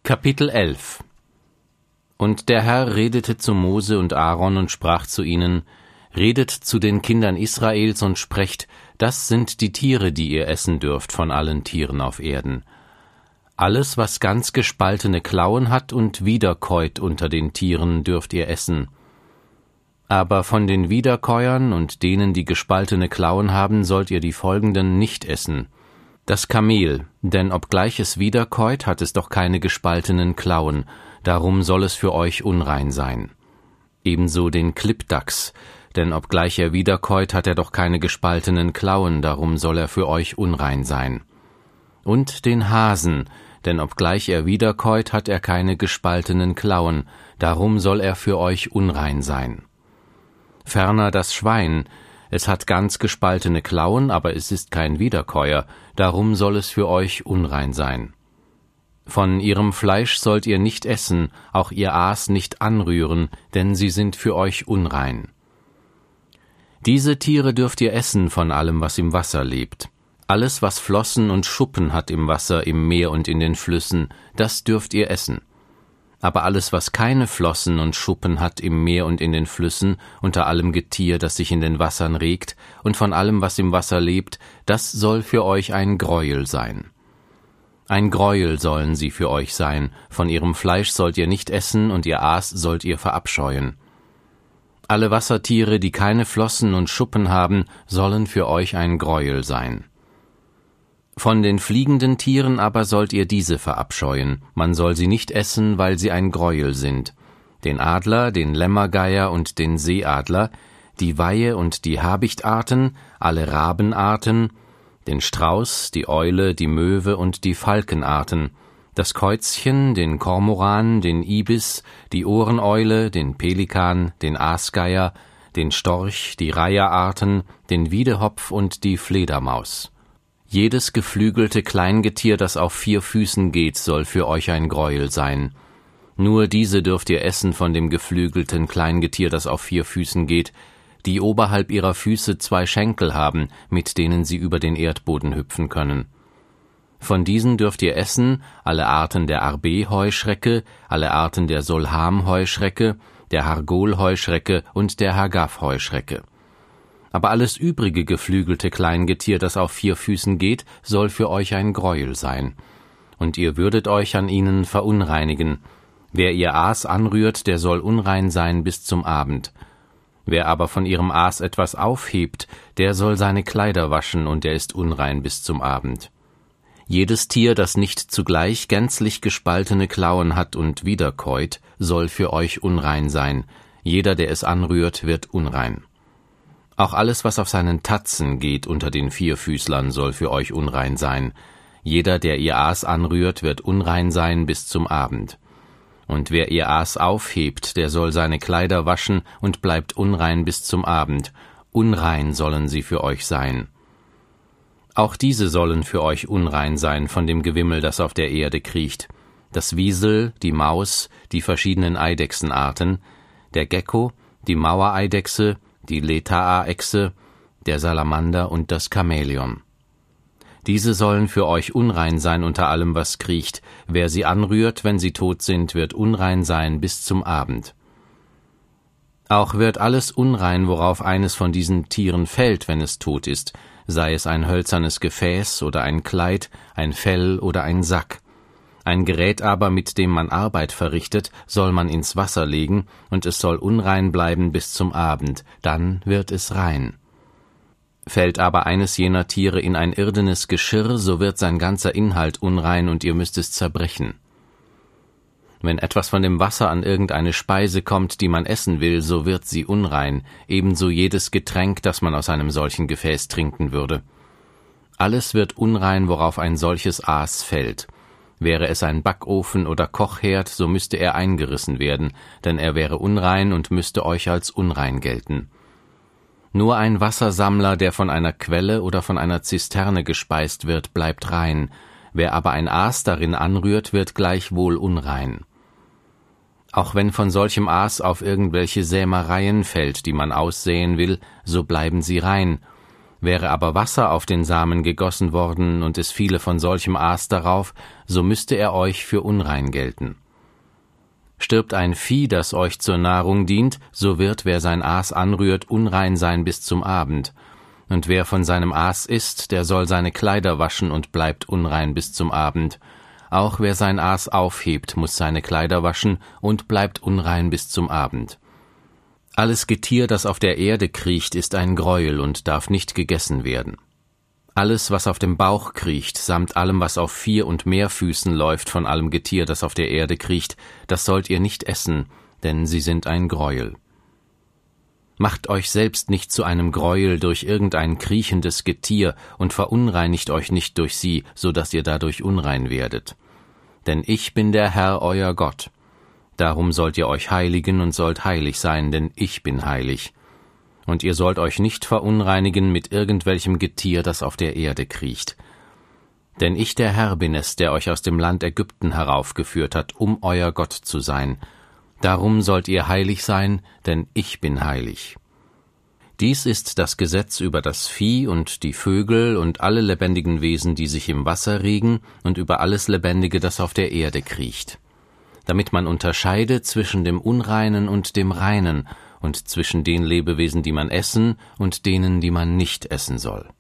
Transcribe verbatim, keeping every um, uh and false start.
Kapitel elf. Und der Herr redete zu Mose und Aaron und sprach zu ihnen: Redet zu den Kindern Israels und sprecht: Das sind die Tiere, die ihr essen dürft von allen Tieren auf Erden. Alles, was ganz gespaltene Klauen hat und wiederkäut unter den Tieren, dürft ihr essen. Aber von den Wiederkäuern und denen, die gespaltene Klauen haben, sollt ihr die folgenden nicht essen: Das Kamel, denn obgleich es wiederkäut, hat es doch keine gespaltenen Klauen, darum soll es für euch unrein sein. Ebenso den Klippdachs, denn obgleich er wiederkäut, hat er doch keine gespaltenen Klauen, darum soll er für euch unrein sein. Und den Hasen, denn obgleich er wiederkäut, hat er keine gespaltenen Klauen, darum soll er für euch unrein sein. Ferner das Schwein, es hat ganz gespaltene Klauen, aber es ist kein Wiederkäuer, darum soll es für euch unrein sein. Von ihrem Fleisch sollt ihr nicht essen, auch ihr Aas nicht anrühren, denn sie sind für euch unrein. Diese Tiere dürft ihr essen von allem, was im Wasser lebt. Alles, was Flossen und Schuppen hat im Wasser, im Meer und in den Flüssen, das dürft ihr essen. Aber alles, was keine Flossen und Schuppen hat im Meer und in den Flüssen, unter allem Getier, das sich in den Wassern regt, und von allem, was im Wasser lebt, das soll für euch ein Greuel sein. Ein Greuel sollen sie für euch sein, von ihrem Fleisch sollt ihr nicht essen, und ihr Aas sollt ihr verabscheuen. Alle Wassertiere, die keine Flossen und Schuppen haben, sollen für euch ein Greuel sein. Von den fliegenden Tieren aber sollt ihr diese verabscheuen, man soll sie nicht essen, weil sie ein Greuel sind. Den Adler, den Lämmergeier und den Seeadler, die Weihe und die Habichtarten, alle Rabenarten, den Strauß, die Eule, die Möwe und die Falkenarten, das Käuzchen, den Kormoran, den Ibis, die Ohreneule, den Pelikan, den Aasgeier, den Storch, die Reiherarten, den Wiedehopf und die Fledermaus. Jedes geflügelte Kleingetier, das auf vier Füßen geht, soll für euch ein Greuel sein. Nur diese dürft ihr essen von dem geflügelten Kleingetier, das auf vier Füßen geht, die oberhalb ihrer Füße zwei Schenkel haben, mit denen sie über den Erdboden hüpfen können. Von diesen dürft ihr essen alle Arten der Arbe-Heuschrecke, alle Arten der Solham-Heuschrecke, der Hargol-Heuschrecke und der Hagaf-Heuschrecke. Aber alles übrige geflügelte Kleingetier, das auf vier Füßen geht, soll für euch ein Greuel sein. Und ihr würdet euch an ihnen verunreinigen. Wer ihr Aas anrührt, der soll unrein sein bis zum Abend. Wer aber von ihrem Aas etwas aufhebt, der soll seine Kleider waschen, und er ist unrein bis zum Abend. Jedes Tier, das nicht zugleich gänzlich gespaltene Klauen hat und wiederkäut, soll für euch unrein sein. Jeder, der es anrührt, wird unrein. Auch alles, was auf seinen Tatzen geht unter den Vierfüßlern, soll für euch unrein sein. Jeder, der ihr Aas anrührt, wird unrein sein bis zum Abend. Und wer ihr Aas aufhebt, der soll seine Kleider waschen und bleibt unrein bis zum Abend. Unrein sollen sie für euch sein. Auch diese sollen für euch unrein sein von dem Gewimmel, das auf der Erde kriecht: das Wiesel, die Maus, die verschiedenen Eidechsenarten, der Gecko, die Mauereidechse, die Letaa-Echse, der Salamander und das Chamäleon. Diese sollen für euch unrein sein unter allem, was kriecht. Wer sie anrührt, wenn sie tot sind, wird unrein sein bis zum Abend. Auch wird alles unrein, worauf eines von diesen Tieren fällt, wenn es tot ist, sei es ein hölzernes Gefäß oder ein Kleid, ein Fell oder ein Sack. Ein Gerät aber, mit dem man Arbeit verrichtet, soll man ins Wasser legen, und es soll unrein bleiben bis zum Abend, dann wird es rein. Fällt aber eines jener Tiere in ein irdenes Geschirr, so wird sein ganzer Inhalt unrein, und ihr müsst es zerbrechen. Wenn etwas von dem Wasser an irgendeine Speise kommt, die man essen will, so wird sie unrein, ebenso jedes Getränk, das man aus einem solchen Gefäß trinken würde. Alles wird unrein, worauf ein solches Aas fällt. Wäre es ein Backofen oder Kochherd, so müsste er eingerissen werden, denn er wäre unrein und müsste euch als unrein gelten. Nur ein Wassersammler, der von einer Quelle oder von einer Zisterne gespeist wird, bleibt rein. Wer aber ein Aas darin anrührt, wird gleichwohl unrein. Auch wenn von solchem Aas auf irgendwelche Sämereien fällt, die man aussäen will, so bleiben sie rein. Wäre aber Wasser auf den Samen gegossen worden, und es fiele von solchem Aas darauf, so müsste er euch für unrein gelten. Stirbt ein Vieh, das euch zur Nahrung dient, so wird, wer sein Aas anrührt, unrein sein bis zum Abend. Und wer von seinem Aas isst, der soll seine Kleider waschen und bleibt unrein bis zum Abend. Auch wer sein Aas aufhebt, muss seine Kleider waschen und bleibt unrein bis zum Abend. Alles Getier, das auf der Erde kriecht, ist ein Greuel und darf nicht gegessen werden. Alles, was auf dem Bauch kriecht, samt allem, was auf vier und mehr Füßen läuft, von allem Getier, das auf der Erde kriecht, das sollt ihr nicht essen, denn sie sind ein Greuel. Macht euch selbst nicht zu einem Greuel durch irgendein kriechendes Getier und verunreinigt euch nicht durch sie, so dass ihr dadurch unrein werdet. Denn ich bin der Herr, euer Gott. Darum sollt ihr euch heiligen und sollt heilig sein, denn ich bin heilig. Und ihr sollt euch nicht verunreinigen mit irgendwelchem Getier, das auf der Erde kriecht. Denn ich, der Herr, bin es, der euch aus dem Land Ägypten heraufgeführt hat, um euer Gott zu sein. Darum sollt ihr heilig sein, denn ich bin heilig. Dies ist das Gesetz über das Vieh und die Vögel und alle lebendigen Wesen, die sich im Wasser regen, und über alles Lebendige, das auf der Erde kriecht, damit man unterscheide zwischen dem Unreinen und dem Reinen und zwischen den Lebewesen, die man essen, und denen, die man nicht essen soll.